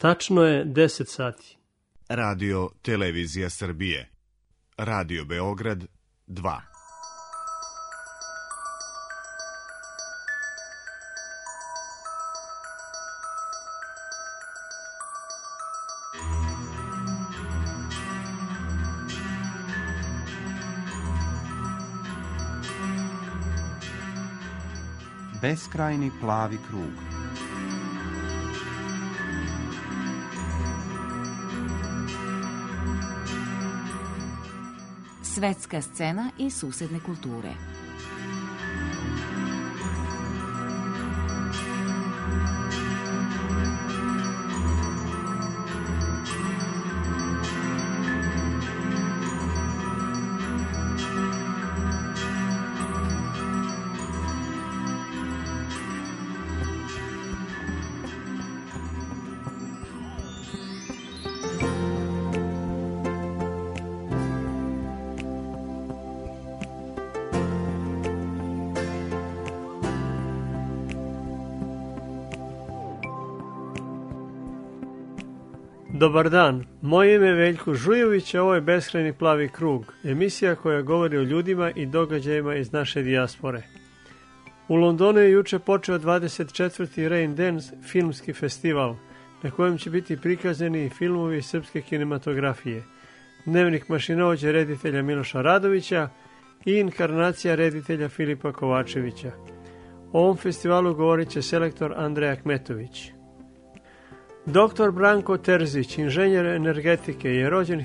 Tačno je 10 sati. Radio Televizija Srbije. Radio Beograd 2. Beskrajni plavi krug. Svetska scena i susedne kulture. Dobar dan, moje ime je Veljko Žujović, a ovo je Beskrajni plavi krug, emisija koja govori o ljudima i događajima iz naše dijaspore. U Londonu je juče počeo 24. Rain Dance filmski festival, na kojem će biti prikazani filmovi srpske kinematografije, Dnevnik mašinovođe reditelja Miloša Radovića i Inkarnacija reditelja Filipa Kovačevića. O ovom festivalu govorit će selektor Andrej Ahmetović. Dr. Branko Terzić, inženjer energetike, je rođen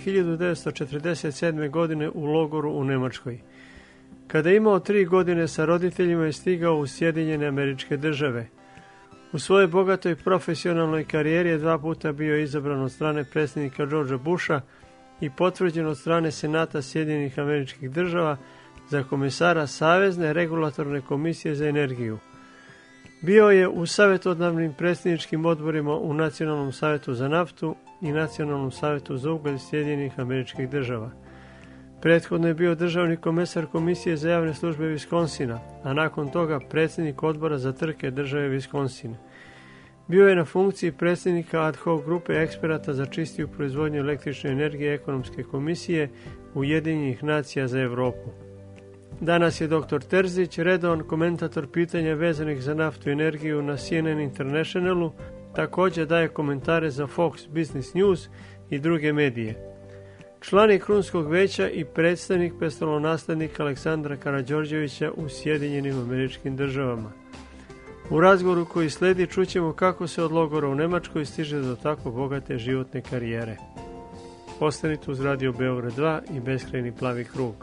1947. godine u logoru u Nemačkoj. Kada je imao 3 godine sa roditeljima je stigao u Sjedinjene Američke Države. U svojoj bogatoj profesionalnoj karijeri je 2 puta bio izabran od strane predsjednika Georgea Busha i potvrđen od strane Senata Sjedinjenih Američkih Država za komesara Savezne regulatorne komisije za energiju. Bio je u savjetodavnim predsjedničkim odborima u Nacionalnom savjetu za naftu i Nacionalnom savjetu za ugalj Sjedinjenih Američkih Država. Prethodno je bio državni komesar Komisije za javne službe Viskonsina, a nakon toga predsjednik odbora za trke države Viskonsin. Bio je na funkciji predsjednika ad hoc grupe eksperata za čistiju proizvodnju električne energije Ekonomske komisije Ujedinjenih nacija za Evropu. Danas je dr. Terzić redovan komentator pitanja vezanih za naftu i energiju na CNN Internationalu, također daje komentare za Fox Business News i druge medije. Član je Krunskog veća i predstavnik prestolonaslednika Aleksandra Karađorđevića u Sjedinjenim Američkim Državama. U razgovoru koji sledi čućemo kako se od logora u Nemačkoj stiže do tako bogate životne karijere. Ostanite uz Radio Beograd 2 i Beskrajni plavi krug.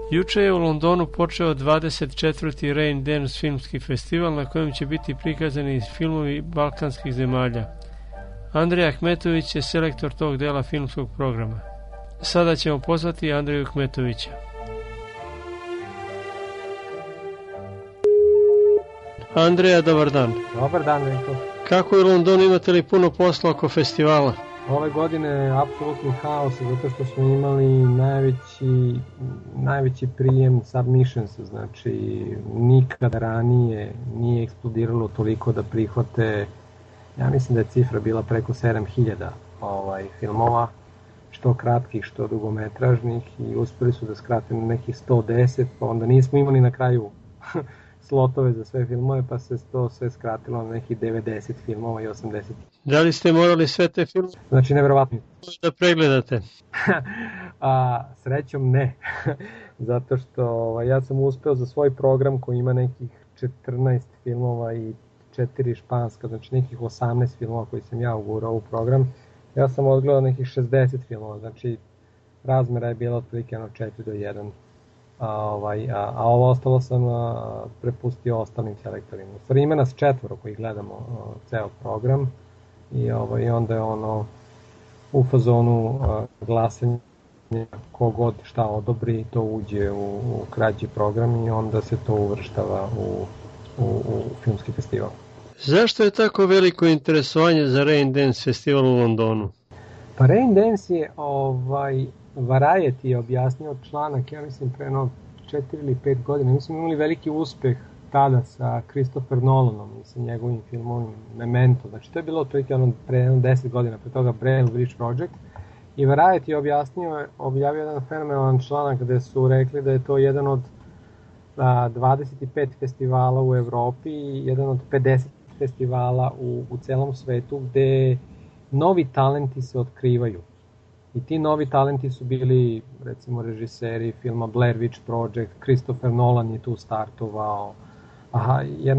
Juče je u Londonu počeo 24. Rain Dance filmski festival na kojem će biti prikazani filmovi balkanskih zemalja. Andrej Ahmetović je selektor tog dela filmskog programa. Sada ćemo pozvati Andreju Ahmetovića. Andreja, dobar dan. Dobar dan, Veljko. Kako je u Londonu, imate li puno posla oko festivala? Ove godine je apsolutni haos zato što smo imali najveći prijem submissions, znači nikada ranije nije eksplodiralo toliko da prihvate, ja mislim da je cifra bila preko 7000 filmova, što kratkih, što dugometražnih, i uspeli su da skrate na nekih 110, pa onda nismo imali na kraju slotove za sve filmove, pa se to sve skratilo na nekih 90 filmova i 80. Da li ste morali sve te filmove? Znači, nevjerovatno. Da pregledate? Srećom ne, zato što ja sam uspeo za svoj program koji ima nekih 14 filmova i 4 španska, znači nekih 18 filmova koji sam ja ugurao u program. Ja sam odgledao nekih 60 filmova, znači razmera je bila otprilike 4:1. A ovo ostalo sam prepustio ostalim selektorima. U stvari ima nas 4 koji gledamo ceo program i onda je u fazonu glasanja, kogod šta odobri, to uđe u kraći program i onda se to uvrštava u filmski festival. Zašto je tako veliko interesovanje za Rain Dance festival u Londonu? Pa Rain Dance je Variety je objasnio članak, ja mislim pre 4 ili 5 godina. Mi smo imali veliki uspeh tada sa Christopher Nolanom i sa njegovim filmom Memento. Znači to je bilo otprilike pre 10 godina, pre toga Braille Bridge Project. I Variety je objavio jedan fenomenalan članak gde su rekli da je to jedan od 25 festivala u Evropi i jedan od 50 festivala u celom svetu gde novi talenti se otkrivaju. I ti novi talenti su bili, recimo, režiseri filma Blair Witch Project, Christopher Nolan je tu startovao. Jedna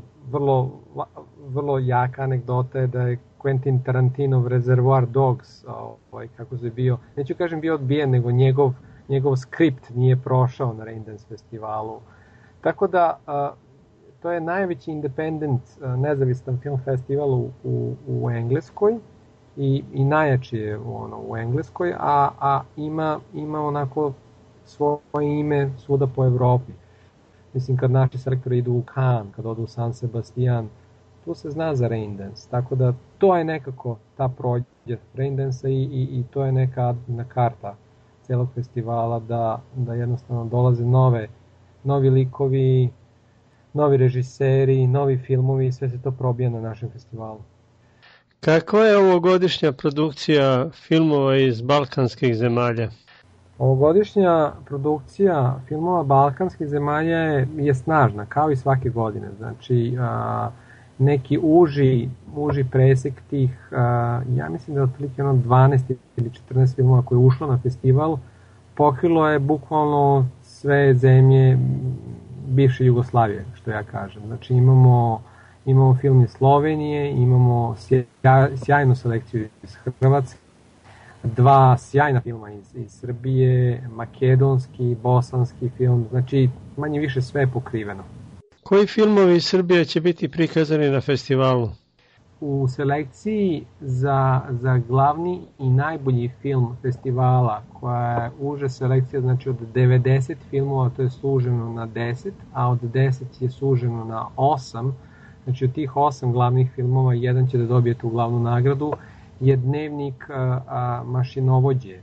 vrlo jaka anegdota je da je Quentin Tarantinov Reservoir Dogs, kako se bio, neću kažem bio odbijen, nego njegov skript nije prošao na Rain Dance festivalu. Tako da, to je najveći independent, nezavistan film festival u Engleskoj. I najjači je u Engleskoj, a ima onako svoje ime svuda po Evropi. Mislim, kad naši selektori idu u Cannes, kad odu u San Sebastian, tu se zna za Rain Dance, tako da to je nekako ta prođe Rain Dance i to je neka karta celog festivala, da jednostavno dolaze novi likovi, novi režiseri, novi filmovi i sve se to probija na našem festivalu. Kakva je ovogodišnja produkcija filmova iz balkanskih zemalja? Ovogodišnja produkcija filmova balkanskih zemalja je snažna, kao i svake godine. Znači, neki uži presek tih, ja mislim da je otprilike 12 ili 14 filmova koje je ušlo na festival, pokrilo je bukvalno sve zemlje bivše Jugoslavije, što ja kažem. Znači, imamo film iz Slovenije, imamo sjajnu selekciju iz Hrvatske, 2 sjajna filma iz Srbije, makedonski, bosanski film, znači manje više sve je pokriveno. Koji filmovi iz Srbije će biti prikazani na festivalu? U selekciji za glavni i najbolji film festivala, koja je uža selekcija, znači od 90 filmova to je suženo na 10, a od 10 je suženo na 8. Znači od tih 8 glavnih filmova, jedan će da dobije tu glavnu nagradu, je Dnevnik mašinovođe,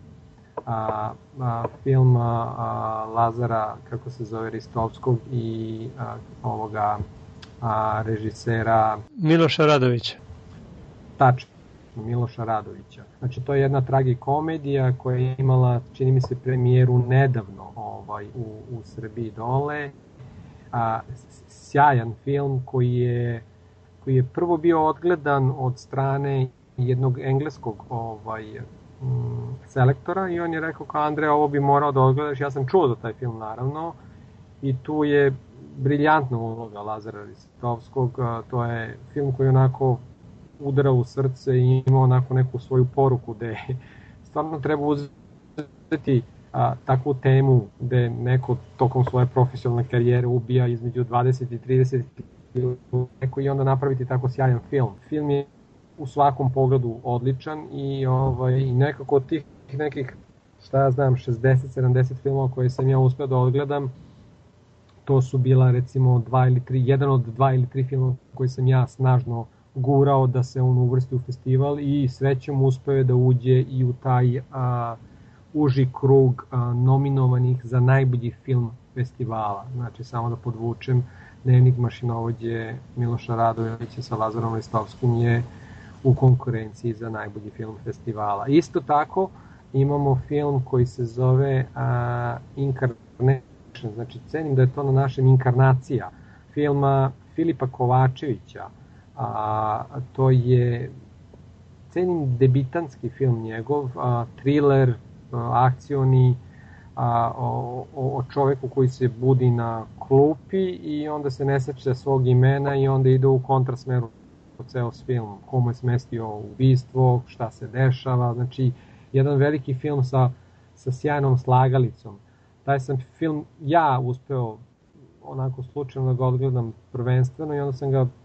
film Lazara, kako se zove, Ristovskog i ovoga režisera Miloša Radovića. Tačno, Miloša Radovića. Znači to je jedna tragikomedija koja je imala, čini mi se, premijeru nedavno u Srbiji dole. Sjajan film koji je prvo bio odgledan od strane jednog engleskog selektora i on je rekao kao Andrej, ovo bi morao da odgledaš. Ja sam čuo za taj film, naravno, i tu je briljantna uloga Lazara Ristovskog. To je film koji onako udara u srce i ima onako neku svoju poruku gde stvarno treba uzeti takvu temu gde neko tokom svoje profesionalne karijere ubija između 20 i 30 neko i onda napraviti tako sjajan film. Film je u svakom pogledu odličan i nekako od tih nekih, šta ja znam, 60-70 filmova koje sam ja uspeo da odgledam, to su bila recimo jedan od 2 ili 3 filma koji sam ja snažno gurao da se on uvrsti u festival i srećom uspeo je da uđe i u taj uži krug nominovanih za najbolji film festivala. Znači, samo da podvučem, Dnevnik mašinovođe Miloša Radojevića sa Lazarom Ristovskim je u konkurenciji za najbolji film festivala. Isto tako imamo film koji se zove Incarnation, znači cenim da je to na našem Inkarnacija, filma Filipa Kovačevića. To je, cenim, debitanski film njegov, thriller, akcioni, o čoveku koji se budi na klupi i onda se ne seća svog imena i onda ide u kontrasmeru ceo film, komu je smestio ubistvo, šta se dešava, znači jedan veliki film sa sjajnom slagalicom. Taj sam film ja uspeo onako slučajno da ga odgledam prvenstveno i onda sam ga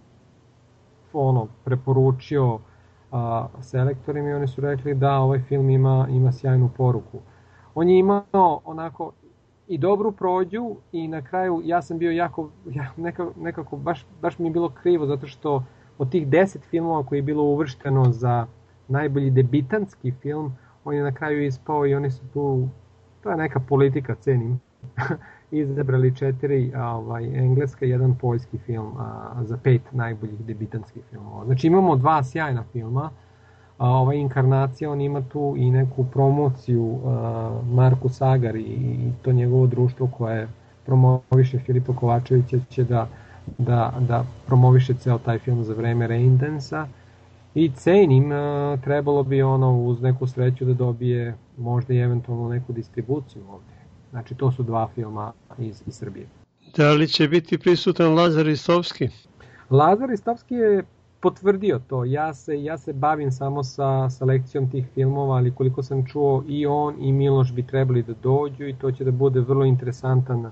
preporučio selektorima i oni su rekli da ovaj film ima sjajnu poruku. On je imao onako i dobru prođu i na kraju ja sam bio nekako baš mi je bilo krivo zato što od tih 10 filmova koji je bilo uvršteno za najbolji debitanski film, on je na kraju ispao i oni su tu, to je neka politika, cenim, izabrali 4 engleska i 1 poljski film za 5 najboljih debitanskih filmova. Znači imamo 2 sjajna filma. Ova Inkarnacija, on ima tu i neku promociju Marku Sagar i to njegovo društvo koje promoviše Filipa Kovačevića će da promoviše ceo taj film za vreme Raindance-a i cenim, trebalo bi uz neku sreću da dobije možda i eventualno neku distribuciju ovde. Znači to su 2 filma iz Srbije. Da li će biti prisutan Lazar Ristovski? Lazar Ristovski je potvrdio to. Ja se bavim samo sa selekcijom tih filmova, ali koliko sam čuo i on i Miloš bi trebali da dođu i to će da bude vrlo interesantan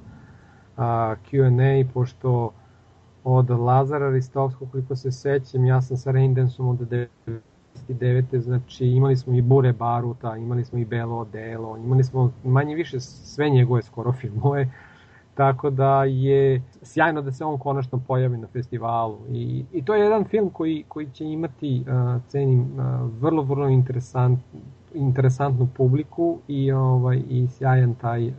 Q&A, pošto od Lazara Ristovskog, koliko se sećam, ja sam sa Raindanceom od 1999. Znači imali smo i Bure Baruta, imali smo i Belo odelo, imali smo manje više sve njegove skoro filmove, tako da je sjajno da se on konačno pojavi na festivalu. I to je jedan film koji će imati, cenim, vrlo, vrlo interesantnu publiku i sjajan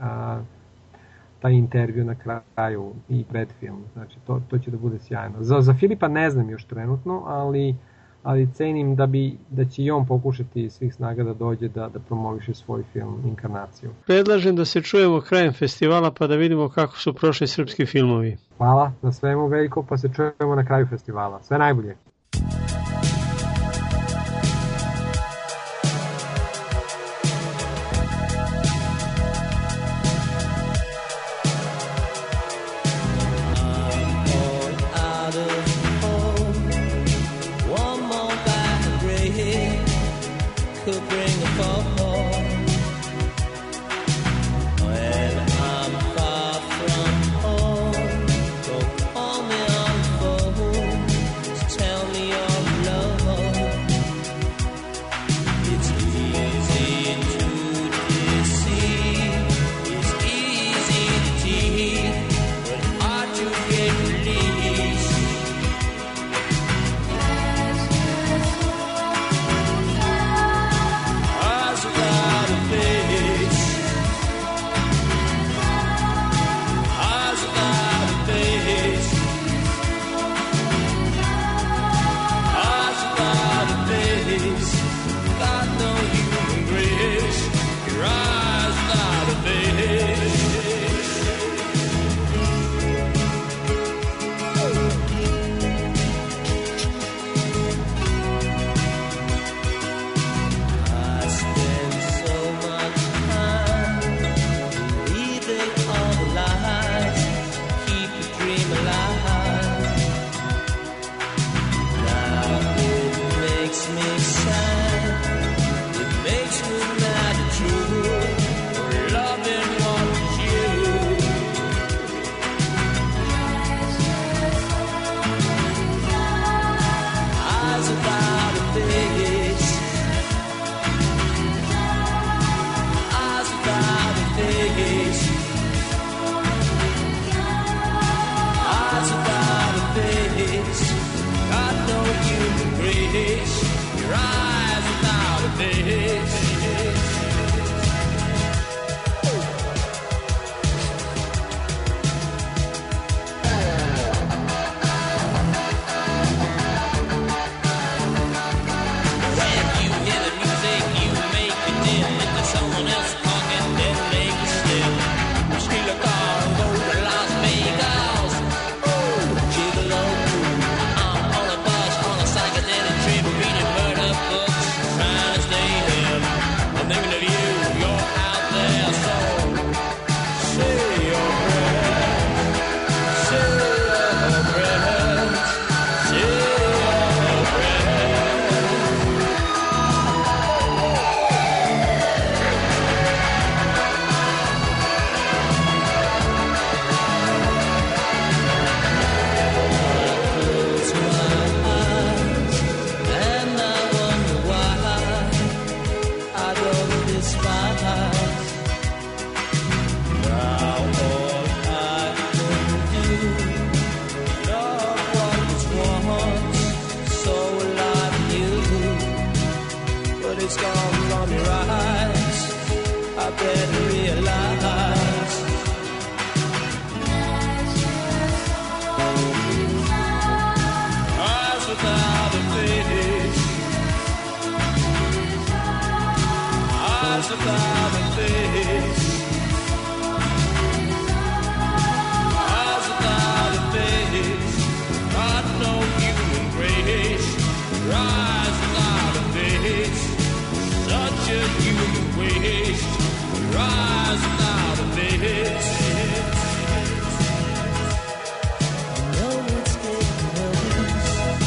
taj intervju na kraju i predfilm. Znači to će da bude sjajno. Za Filipa ne znam još trenutno, ali cenim da će i on pokušati svih snaga da dođe da promoviše svoj film Inkarnaciju. Predlažem da se čujemo krajem festivala pa da vidimo kako su prošli srpski filmovi. Hvala na svemu, Veljko, pa se čujemo na kraju festivala. Sve najbolje! As thinking of you. You're out there, so say your prayers, say your prayers, say your prayers. Close my eyes and I wonder why I don't despise. Now all I can do, love was once so like you, but it's gone from your eyes. I better realize. Eyes without a face, eyes without a face, eyes without a face, got no human grace. Eyes without a face, such a human waste. Eyes without a face. No, it's getting worse.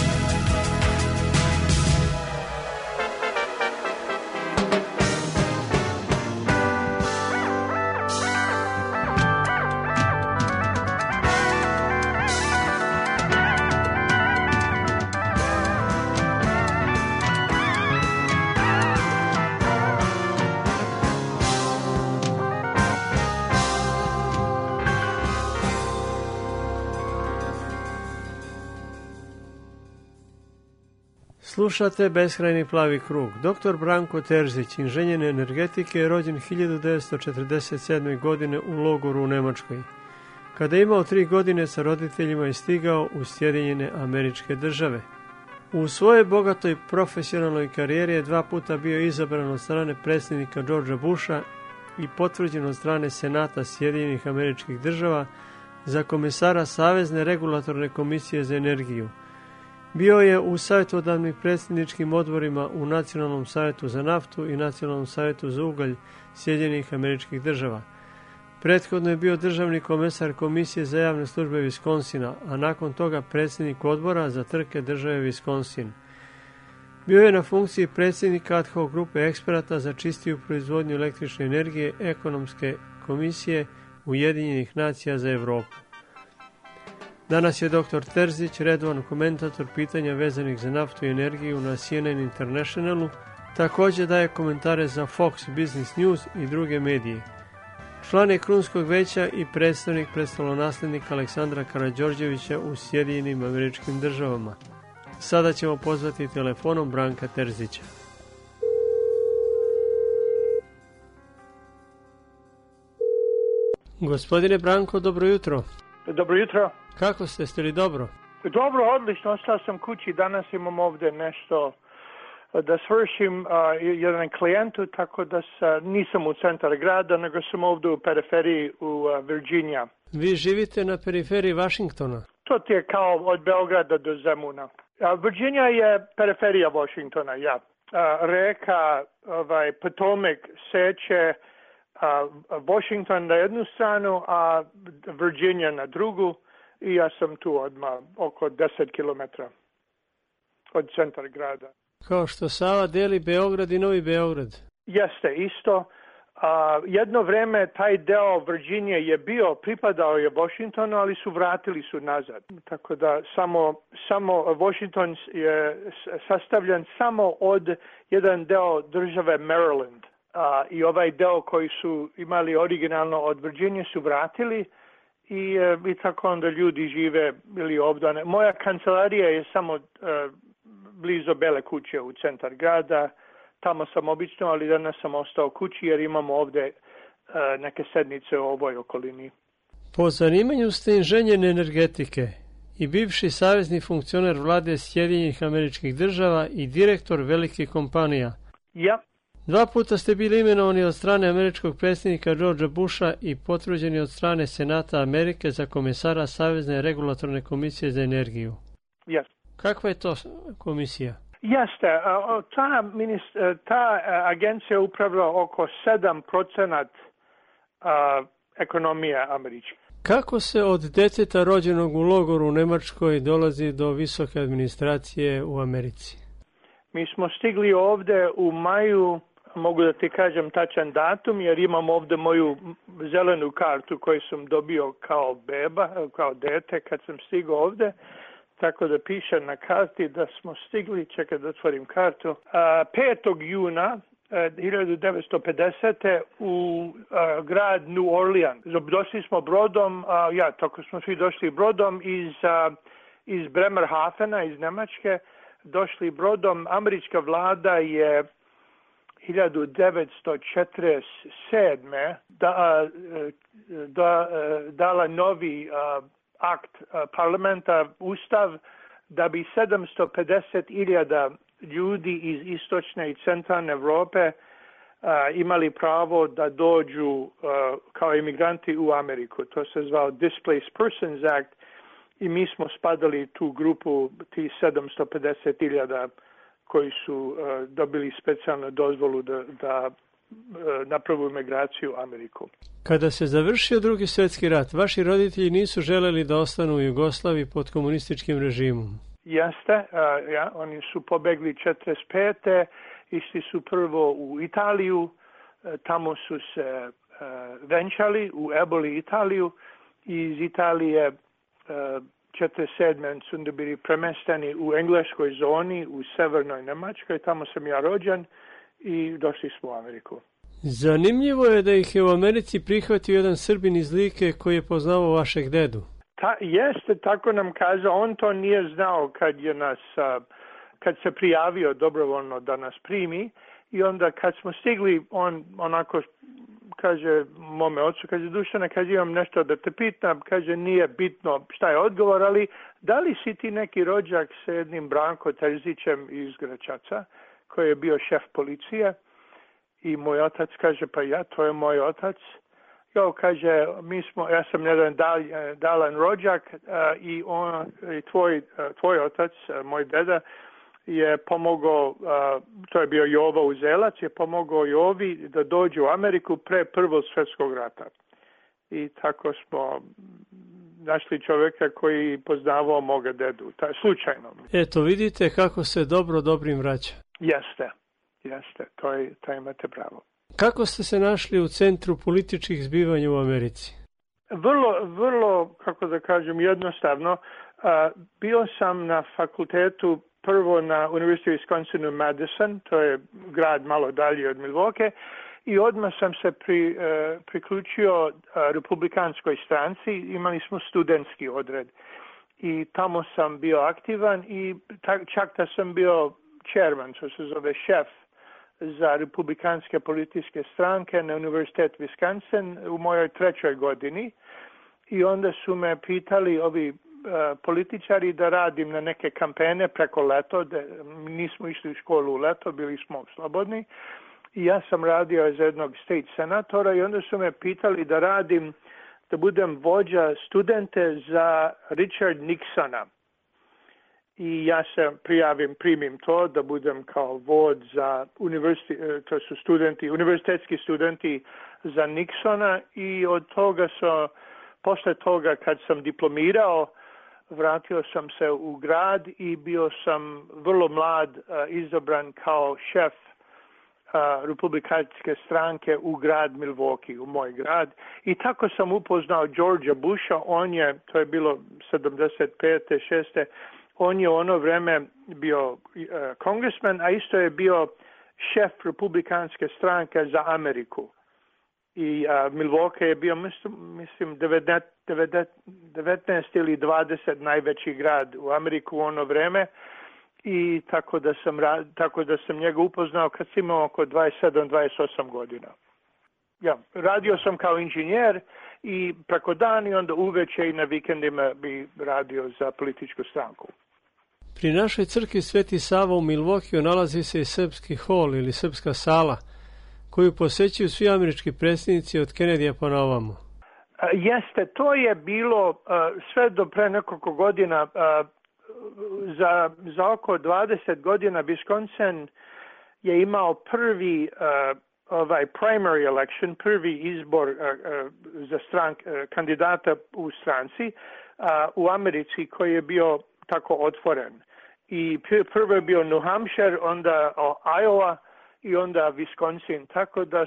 Slušate Beskrajni plavi krug. Dr. Branko Terzić, inženjer energetike, je rođen 1947. godine u logoru u Nemačkoj. Kada je imao 3 godine, sa roditeljima je stigao u Sjedinjene Američke Države. U svojoj bogatoj profesionalnoj karijeri je 2 puta bio izabran od strane predsjednika Georgea Busha i potvrđen od strane Senata Sjedinjenih Američkih Država za komesara Savezne regulatorne komisije za energiju. Bio je u savjetodavnim predsjedničkim odborima u Nacionalnom savjetu za naftu i Nacionalnom savjetu za ugalj Sjedinjenih Američkih Država. Prethodno je bio državni komesar Komisije za javne službe Viskonsina, a nakon toga predsjednik odbora za trke države Viskonsin. Bio je na funkciji predsjednika ad hoc grupe eksperata za čistiju proizvodnju električne energije Ekonomske komisije Ujedinjenih nacija za Evropu. Danas je dr. Terzić redovan komentator pitanja vezanih za naftu i energiju na CNN Internationalu, također daje komentare za Fox Business News i druge medije. Član je Krunskog veća i predstavnik prestolonaslednika Aleksandra Karađorđevića u Sjedinjenim Američkim Državama. Sada ćemo pozvati telefonom Branka Terzića. Gospodine Branko, dobro jutro. Dobro jutro. Kako ste li dobro? Dobro, odlično. Ostao sam kući. Danas imam ovdje nešto da svršim jedan klijentu, tako da nisam u centar grada, nego sam ovdje u periferiji u Virginija. Vi živite na periferiji Washingtona? To ti je kao od Beograda do Zemuna. Virginija je periferija Washingtona, ja. Reka Potomac seče Washington na jednu stranu, a Virginia na drugu, i ja sam tu odmah oko 10 km od centra grada. Kao što Sava deli Beograd i Novi Beograd. Jeste, isto. Jedno vreme taj deo Virginije je pripadao je Washingtonu, ali vratili su nazad. Tako da samo Washington je sastavljen samo od jedan deo države Maryland. I ovaj deo koji su imali originalno od Virginije su vratili i tako onda ljudi žive ili ovdje. Moja kancelarija je samo blizu Bele kuće u centar grada. Tamo sam obično, ali danas sam ostao kući jer imamo ovdje neke sednice u ovoj okolini. Po zanimanju ste inženjer energetike i bivši savezni funkcioner vlade Sjedinjenih Američkih Država i direktor velikih kompanija. Ja. 2 puta ste bili imenovani od strane američkog predsjednika Georgea Busha i potvrđeni od strane Senata Amerike za komesara Savezne regulatorne komisije za energiju. Yes. Kakva je to komisija? Jeste, ta agencija upravlja oko 7% ekonomije američke. Kako se od deteta rođenog u logoru u Nemačkoj dolazi do visoke administracije u Americi? Mi smo stigli ovde u maju, mogu da ti kažem tačan datum, jer imam ovde moju zelenu kartu koju sam dobio kao beba, kao dete kad sam stigao ovde. Tako da piše na karti da smo stigli, čekaj da otvorim kartu, 5. juna 1950. u grad New Orleans. Došli smo brodom, tako smo svi došli brodom iz Bremerhavena, iz Nemačke, došli brodom. Američka vlada je 1947. dala novi akt parlamenta, ustav, da bi 750.000 ljudi iz istočne i centralne Evrope imali pravo da dođu kao imigranti u Ameriku. To se zvao Displaced Persons Act i mi smo spadali tu grupu tih 750.000 koji su dobili specijalnu dozvolu da napravu imigraciju u Ameriku. Kada se završio Drugi svjetski rat, vaši roditelji nisu želeli da ostanu u Jugoslaviji pod komunističkim režimom. Jeste, oni su pobegli 45. Išli su prvo u Italiju, tamo su se venčali u Eboli, Italiju, i iz Italije 47. su onda bili premesteni u engleskoj zoni u severnoj Nemačkoj, tamo sam ja rođen i došli smo u Ameriku. Zanimljivo je da ih je u Americi prihvatio jedan Srbin iz Like koji je poznavao vašeg dedu. Jeste, tako nam kazao, on to nije znao kad se prijavio dobrovoljno da nas primi, i onda kad smo stigli, on onako kaže mome ocu, kaže Dušane, kaže imam nešto da te pitam, kaže nije bitno šta je odgovor, ali da li si ti neki rođak sa jednim Branko Terzićem iz Gračaca, koji je bio šef policije? I moj otac kaže, pa to je moj otac. Jo, kaže, ja sam jedan dalan rođak i tvoj otac, moj deda, je pomogao, to je bio Jovo Uzelac, je pomogao Jovi da dođe u Ameriku pre Prvog svjetskog rata. I tako smo našli čovjeka koji poznavao moga dedu, slučajno. Eto, vidite kako se dobro dobrim vraća. Jeste, to imate pravo. Kako ste se našli u centru političkih zbivanja u Americi? Vrlo, kako da kažem, jednostavno. Bio sam na fakultetu prvo na University of Wisconsin u Madison, to je grad malo dalje od Milwaukee, i odmah sam se priključio republikanskoj stranci, imali smo studentski odred. I tamo sam bio aktivan i čak da sam bio chairman, što se zove šef, za republikanske političke stranke na Univerzitet Wisconsin u mojoj 3. godini, i onda su me pitali ovi političari da radim na neke kampanje preko leto, nismo išli u školu u leto, bili smo slobodni, i ja sam radio za jednog state senatora, i onda su me pitali da budem vođa studente za Richard Nixona. I ja se primim to da budem kao vod za to su univerzitetski studenti za Nixona, i od toga posle toga kad sam diplomirao, vratio sam se u grad i bio sam vrlo mlad izabran kao šef republikanske stranke u grad Milwaukee, u moj grad. I tako sam upoznao Georgea Busha, to je bilo 75. 6. On je u ono vreme bio congressman, a isto je bio šef republikanske stranke za Ameriku. I Milwaukee je bio, mislim, 19 ili 20 najveći grad u Ameriku u ono vreme. I tako da sam njega upoznao kad sam imao oko 27-28 godina. Radio sam kao inženjer i preko dan, i onda uveče i na vikendima bi radio za političku stranku. Pri našoj crkvi Sveti Sava u Milwaukeeu nalazi se i srpski hol ili srpska sala, koju posećuju svi američki predsjednici od Kennedyja pa na ovamo. Jeste, to je bilo sve do pre nekoliko godina za oko 20 godina Wisconsin je imao prvi primary election, prvi izbor za kandidata u stranci u Americi koji je bio tako otvoren. I prvo je bio New Hampshire, onda Iowa i onda Wisconsin. Tako da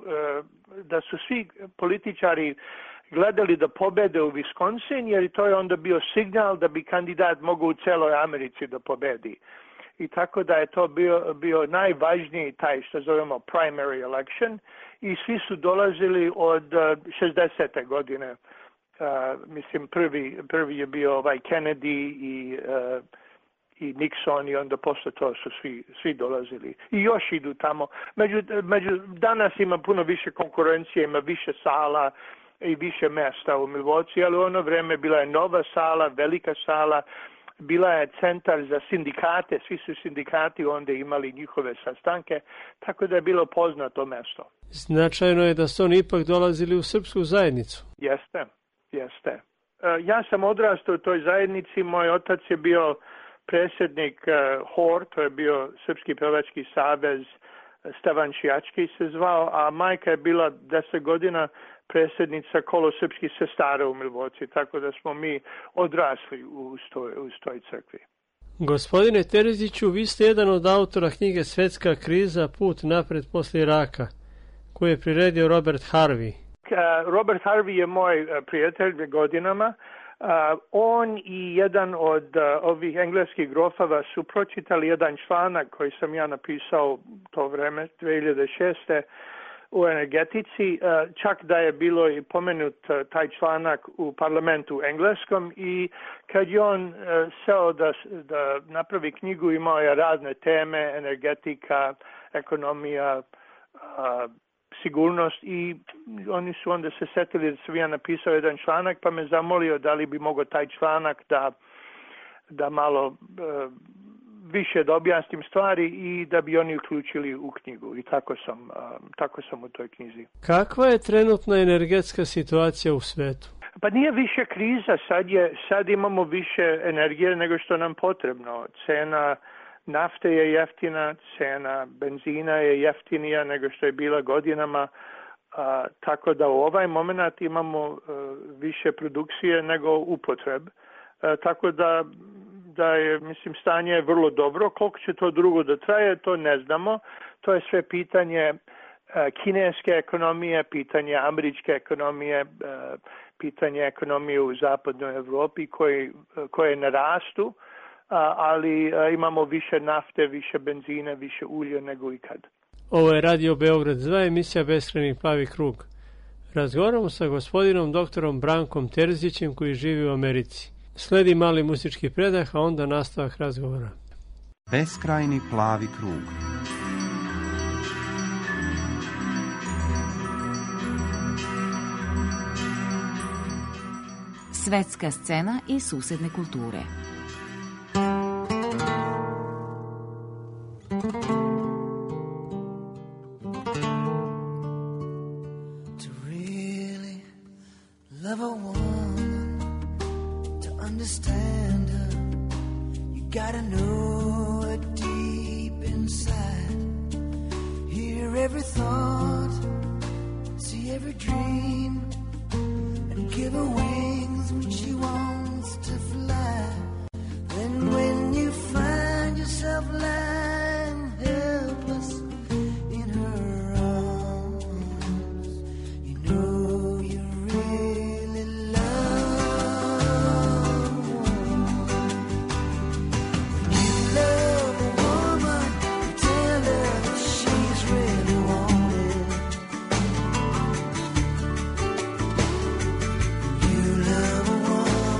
su svi političari gledali da pobede u Wisconsin, jer to je onda bio signal da bi kandidat mogao u celoj Americi da pobedi. I tako da je to bio najvažniji taj što zovemo primary election i svi su dolazili od 60. godine. Mislim, prvi je bio Kennedy i Nixon i onda posle to su svi dolazili. I još idu tamo. Danas ima puno više konkurencije, ima više sala i više mesta u Milwaukee, ali u ono vreme bila je nova sala, velika sala, bila je centar za sindikate, svi su sindikati onda imali njihove sastanke, tako da je bilo poznato mesto. Značajno je da su oni ipak dolazili u srpsku zajednicu. Jeste. Ja sam odrastao u toj zajednici, moj otac je bio predsjednik HOR, to je bio Srpski pevački savez, Stevan Šijački se zvao, a majka je bila 10 godina predsjednica Kolo srpskih sestara u Milwaukee, tako da smo mi odrasli u toj crkvi. Gospodine Terziću, vi ste jedan od autora knjige Svetska kriza, put napred posle Iraka, koju je priredio Robert Harvey. Robert Harvey je moj prijatelj godinama. On i jedan od ovih engleskih grofova su pročitali jedan članak koji sam ja napisao to vreme, 2006. u energetici, čak da je bilo i pomenut taj članak u parlamentu engleskom i kad je on seo da napravi knjigu, imao je razne teme, energetika, ekonomija, sigurnost i oni su onda se setili da sam ja napisao jedan članak pa me zamolio da li bi mogao taj članak da malo više da objasnim stvari i da bi oni uključili u knjigu i tako sam u toj knjizi. Kakva je trenutna energetska situacija u svetu? Pa nije više kriza, sad imamo više energije nego što nam potrebno. Cena nafte je jeftina, cena benzina je jeftinija nego što je bila godinama, tako da u ovaj moment imamo više produkcije nego upotreb. Tako da je, mislim, stanje je vrlo dobro. Koliko će to drugo da traje, to ne znamo. To je sve pitanje kineske ekonomije, pitanje američke ekonomije, pitanje ekonomije u zapadnoj Evropi koje ne rastu, ali imamo više nafte, više benzina, više ulja nego ikad. Ovo je Radio Beograd 2, emisija Beskrajni plavi krug. Razgovaramo sa gospodinom doktorom Brankom Terzićem koji živi u Americi. Sledi mali muzički predah, a onda nastavak razgovora. Beskrajni plavi krug. Svetska scena i susedne kulture. To really love a woman, to understand her, you gotta know her deep inside. Hear every thought, see every dream, and give her wings when she wants to fly. Then when you find yourself lying helpless in her arms, you know you really love a woman. When you love a woman, you tell her that she's really wanted. You love a woman.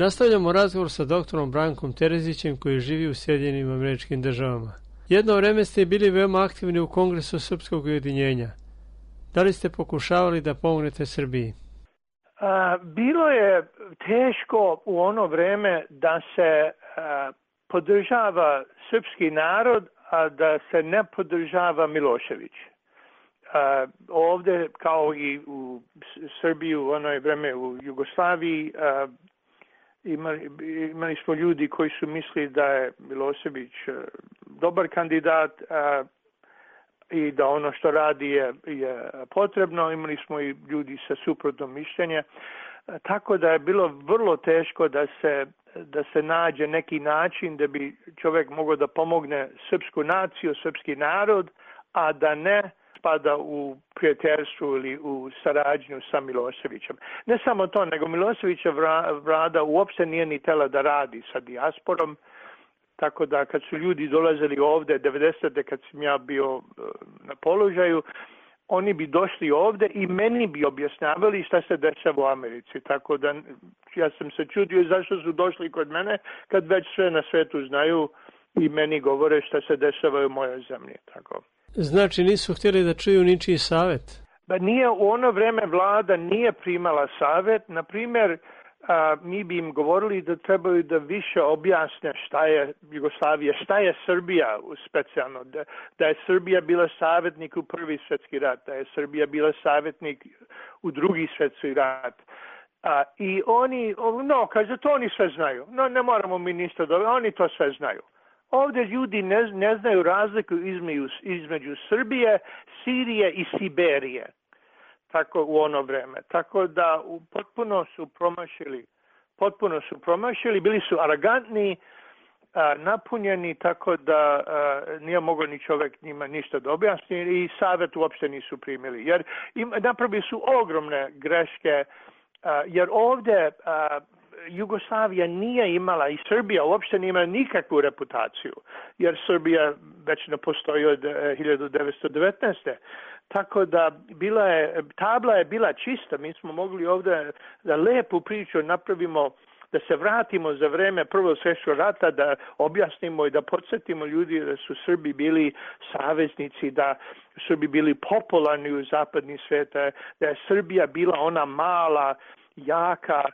Nastavljamo razgovor sa doktorom Brankom Terezićem koji živi u Sjedinjenim Američkim Državama. Jedno vreme ste bili veoma aktivni u Kongresu Srpskog ujedinjenja. Da li ste pokušavali da pomognete Srbiji? Bilo je teško u ono vreme da se podržava srpski narod, a da se ne podržava Milošević. Ovdje, kao i u Srbiji u ono vreme u Jugoslaviji, imali smo ljudi koji su mislili da je Milošević dobar kandidat i da ono što radi je potrebno. Imali smo i ljudi sa suprotnom mišljenje. Tako da je bilo vrlo teško da se nađe neki način da bi čovjek mogao da pomogne srpsku naciju, srpski narod, a da ne spada u prijateljstvu ili u saradnju sa Miloševićem. Ne samo to, nego Miloševićeva vlada uopšte nije ni htjela da radi sa dijasporom, tako da kad su ljudi dolazili ovdje 90. kad sam ja bio na položaju, oni bi došli ovdje i meni bi objašnjavali šta se dešava u Americi. Tako da ja sam se čudio zašto su došli kod mene kad već sve na svetu znaju i meni govore šta se dešava u mojoj zemlji. Tako. Znači nisu htjeli da čuju ničiji savjet? Nije, u ono vreme vlada nije primala savjet. Na primjer, mi bi im govorili da trebaju da više objasne šta je Jugoslavija, šta je Srbija specijalno, da je Srbija bila savjetnik u Prvi svjetski rat, da je Srbija bila savjetnik u Drugi svjetski rat. I oni, kaže, to oni sve znaju. No, ne moramo mi ništa dobiti, oni to sve znaju. Ovdje ljudi ne znaju razliku između Srbije, Sirije i Siberije. Tako u ono vreme. Tako da potpuno su promašili, bili su arogantni, napunjeni, tako da nije mogao ni čovjek njima ništa da objasni i savjet uopšte nisu primili. Jer napravili su ogromne greške, jer ovdje Jugoslavija nije imala i Srbija uopšte nije imala nikakvu reputaciju, jer Srbija već ne postoji od 1919. Tako da tabla je bila čista. Mi smo mogli ovdje da lepu priču napravimo, da se vratimo za vreme Prvog svjetskog rata, da objasnimo i da podsjetimo ljudi da su Srbi bili saveznici, da su Srbi bili popularni u zapadni svijet, da je Srbija bila ona mala, jaka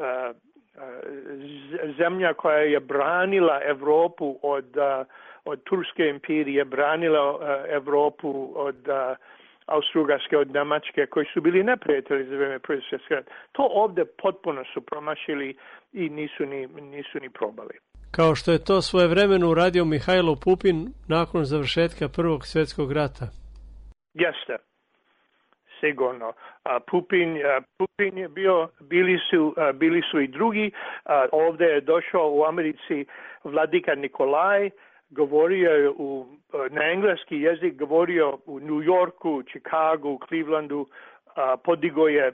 zemlja koja je branila Evropu od Turske imperije, branila Evropu od Austro-Ugarske, od Njemačke, koji su bili neprijatelji za vrijeme Prvog svjetskog rata. To ovdje potpuno su promašili i nisu ni probali. Kao što je to svojevremeno uradio Mihajlo Pupin nakon završetka Prvog svjetskog rata. Jeste, sigurno. Pupin je bio, bili su i drugi. Ovdje je došao u Americi vladika Nikolaj, govorio je na engleski jezik, govorio u New Yorku, Chicagu, Clevelandu, podigo je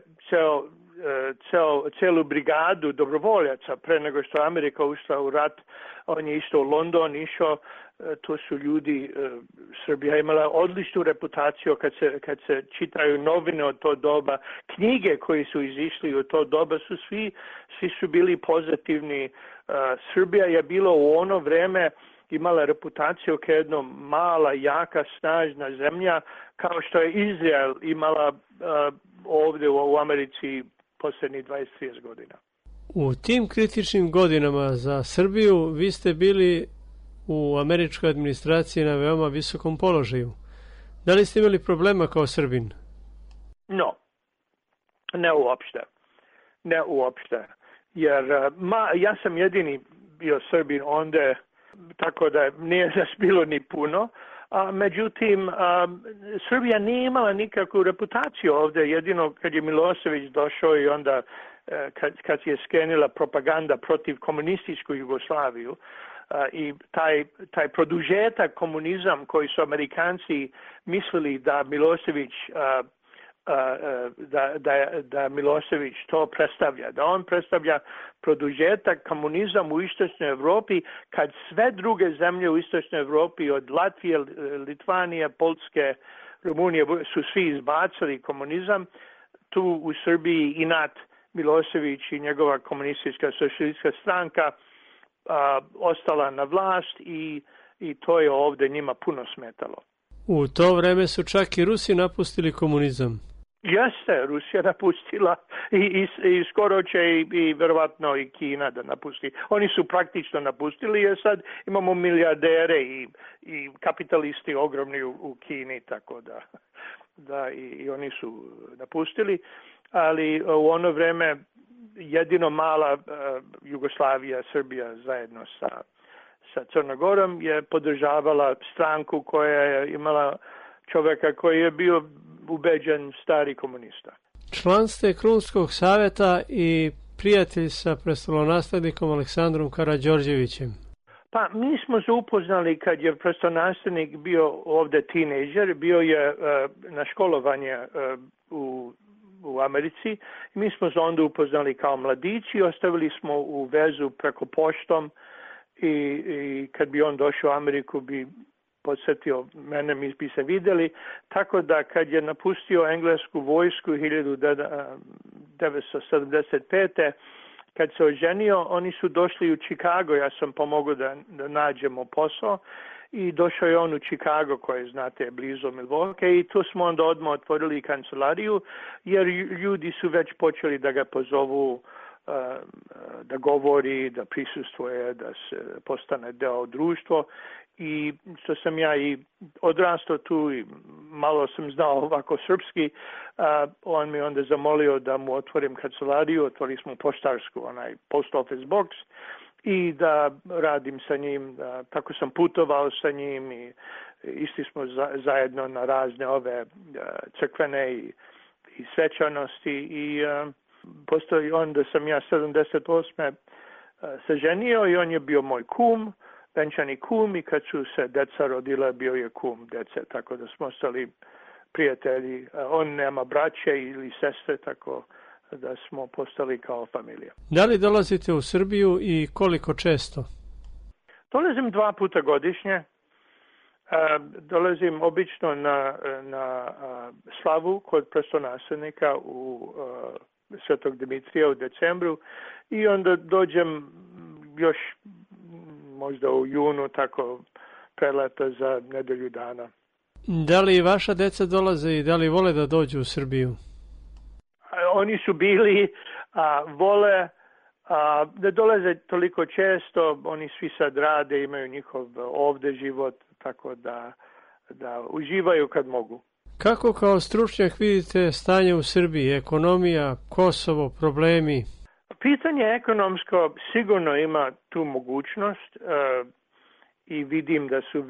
celu brigadu dobrovoljaca pre nego što Amerika ušla u rat. On je isto u London išao, to su ljudi, Srbija imala odličnu reputaciju kad se čitaju novine od to doba. Knjige koje su izišli od to doba su svi su bili pozitivni. Srbija je bila u ono vreme imala reputaciju kao jedna mala, jaka, snažna zemlja, kao što je Izrael imala ovdje u Americi posljednjih 20-30 godina. U tim kritičnim godinama za Srbiju vi ste bili u američkoj administraciji na veoma visokom položaju. Da li ste imali problema kao Srbin? No, ne uopšte. Jer ja sam jedini bio Srbin onda, tako da nije nas bilo ni puno. Međutim, Srbija nije imala nikakvu reputaciju ovdje, jedino kad je Milošević došao i onda kad je skrenula propaganda protiv komunističku Jugoslaviju i taj produžetak komunizam koji su Amerikanci mislili da Milošević da Milošević to predstavlja, da on predstavlja produžetak komunizam u istočnoj Evropi, kad sve druge zemlje u istočnoj Evropi od Latvije, Litvanije, Poljske, Rumunije su svi izbacili komunizam. Tu u Srbiji inat Milošević i njegova komunistička socijalistička stranka ostala na vlast i to je ovde njima puno smetalo. U to vreme su čak i Rusi napustili komunizam. Jeste, Rusija napustila i skoro će i verovatno i Kina da napusti. Oni su praktično napustili jer sad imamo milijardere i kapitalisti ogromni u Kini, tako da i oni su napustili. Ali u ono vreme jedino mala Jugoslavija, Srbija zajedno sa Crnogorom je podržavala stranku koja je imala čoveka koji je bio ubeđen stari komunista. Član ste Krunskog saveta i prijatelj sa prestolonaslednikom Aleksandrom Karađorđevićem. Pa mi smo se upoznali kad je prestolonaslednik bio ovde tinejdžer, bio je na školovanje u Americi. Mi smo se onda upoznali kao mladići, ostavili smo u vezu preko poštom i kad bi on došao u Ameriku bi podsjetio mene, mi bi se videli, tako da kad je napustio englesku vojsku 1975. kad se oženio, oni su došli u Chicago, ja sam pomogao da nađemo posao i došao je on u Chicago koji znate blizu Milwaukee i tu smo onda odmah otvorili kancelariju jer ljudi su već počeli da ga pozovu da govori, da prisustvuje, da se postane deo društva. I što sam ja i odrastao tu i malo sam znao ovako srpski, on mi onda zamolio da mu otvorim kancelariju, otvorili smo poštarsku, onaj post office box i da radim sa njim, tako sam putovao sa njim i išli smo zajedno na razne ove crkvene i svečanosti i postoji on da sam ja 78. se ženio i on je bio moj kum, venčani kum i kad su se deca rodila bio je kum dece, tako da smo ostali prijatelji. On nema braće ili sestre, tako da smo postali kao familija. Da li dolazite u Srbiju i koliko često? Dolazim 2 puta godišnje. Dolazim obično na slavu kod prestolonaslednika u Svetog Dimitrija u decembru i onda dođem još možda u junu, tako preleto za nedelju dana. Da li vaša deca dolaze i da li vole da dođu u Srbiju? Oni su bili, vole, ne dolaze toliko često, oni svi sad rade, imaju njihov ovde život, tako da uživaju kad mogu. Kako kao stručnjak vidite stanje u Srbiji, ekonomija, Kosovo, problemi? Pitanje ekonomsko sigurno ima tu mogućnost i vidim da su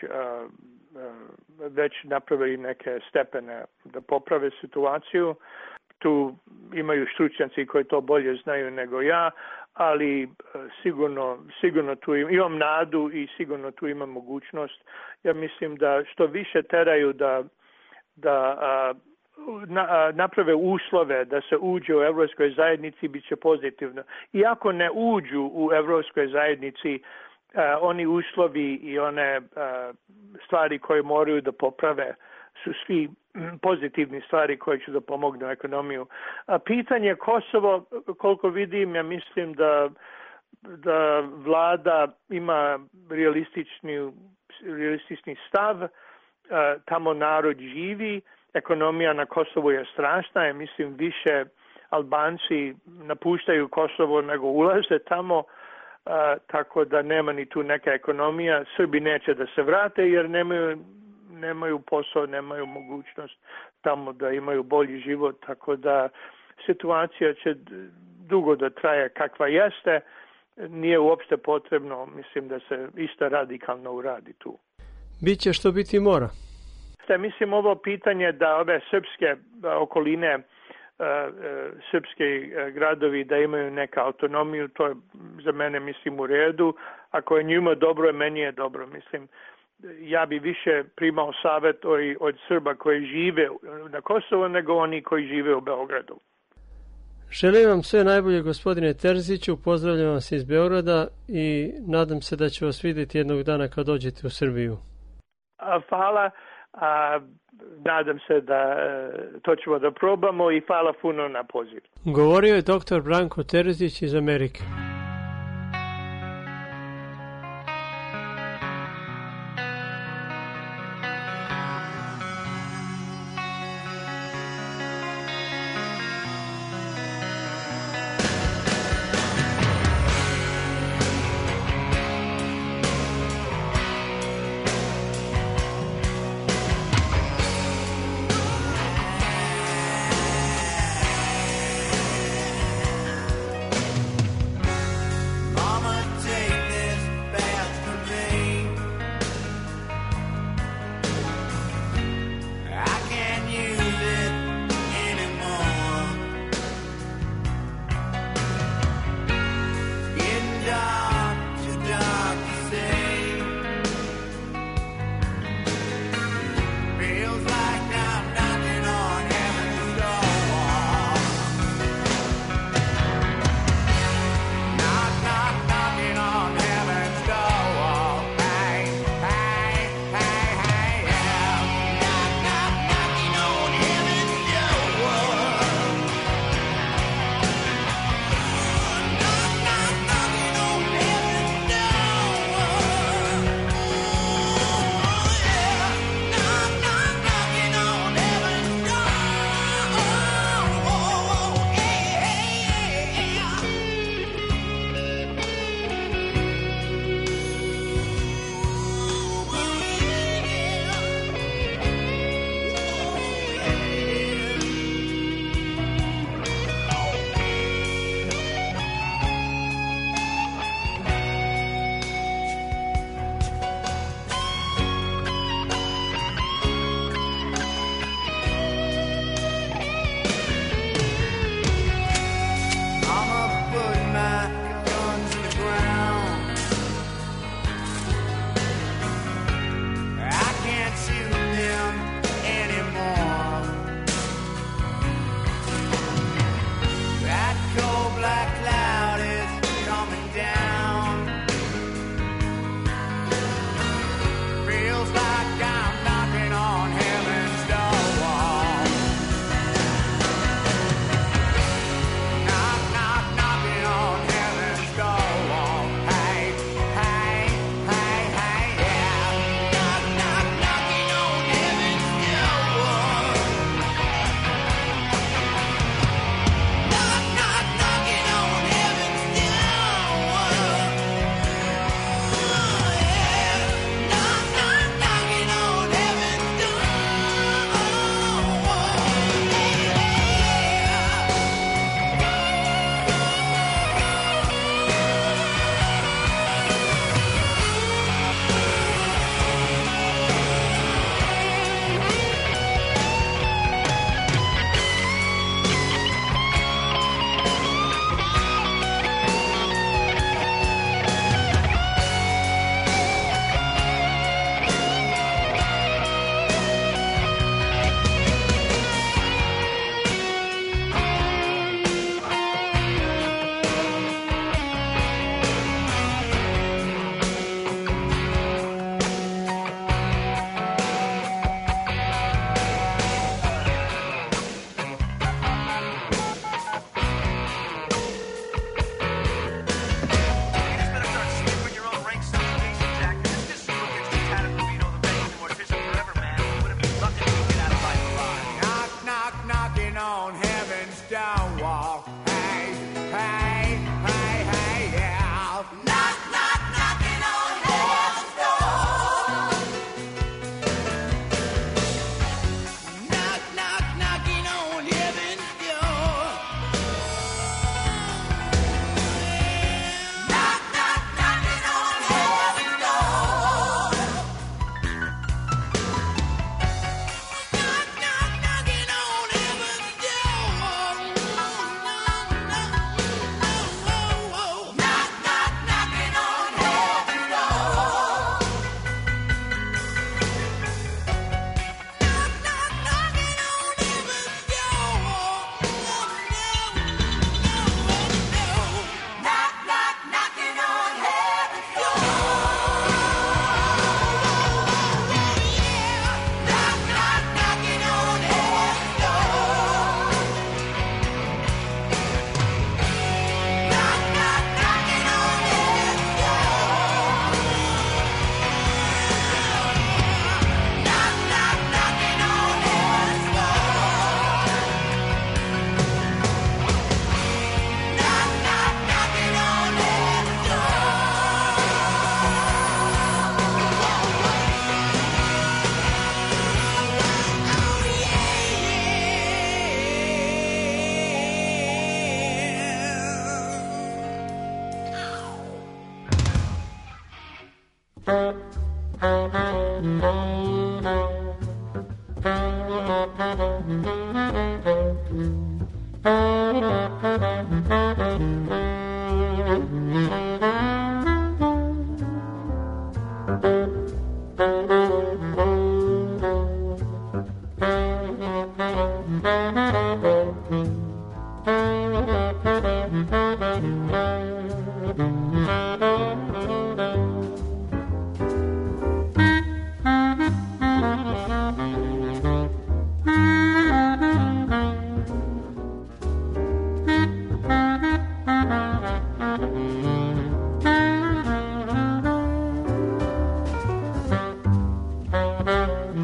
već napravili neke stepene da poprave situaciju. Tu imaju stručnjaci koji to bolje znaju nego ja, ali sigurno tu imam nadu i sigurno tu imam mogućnost. Ja mislim da što više teraju da naprave uslove da se uđe u Evropskoj zajednici, bit će pozitivno. Iako ne uđu u Evropskoj zajednici, oni uslovi i one stvari koje moraju da poprave su svi pozitivni stvari koje će da pomognu ekonomiju. Pitanje Kosovo, koliko vidim, ja mislim da vlada ima realistični stav, tamo narod živi, ekonomija na Kosovu je strašna, ja mislim više Albanci napuštaju Kosovo nego ulaze tamo, tako da nema ni tu neka ekonomija. Srbi neće da se vrate jer nemaju posao, nemaju mogućnost tamo da imaju bolji život, tako da situacija će dugo da traje kakva jeste, nije uopšte potrebno, mislim da se isto radikalno uradi tu. Biće što biti mora. Mislim ovo pitanje da ove srpske okoline, srpski gradovi da imaju neka autonomiju, to je za mene mislim u redu. Ako je njima dobro, meni je dobro. Mislim, ja bi više primao savjet od Srba koji žive na Kosovo nego oni koji žive u Beogradu. Želim vam sve najbolje, gospodine Terziću, pozdravljam vas iz Beograda i nadam se da ću vas vidjeti jednog dana kad dođete u Srbiju. hvala. Nadam se da to ćemo da probamo i hvala puno na poziv. Govorio je dr. Branko Terzić iz Amerike.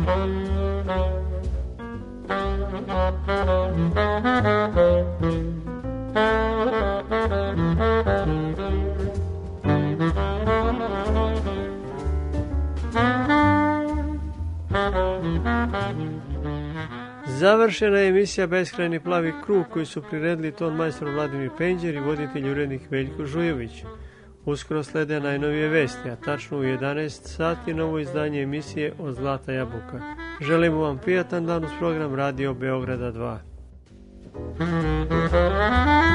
Završena je emisija Beskrajni plavi krug koju su priredili ton majstor Vladimir Penđer i voditelj urednik Veljko Žujović. Uskoro slede najnovije vesti, a tačno u 11 sati novo izdanje emisije od Zlata jabuka. Želimo vam prijatan dan uz program Radio Beograda 2.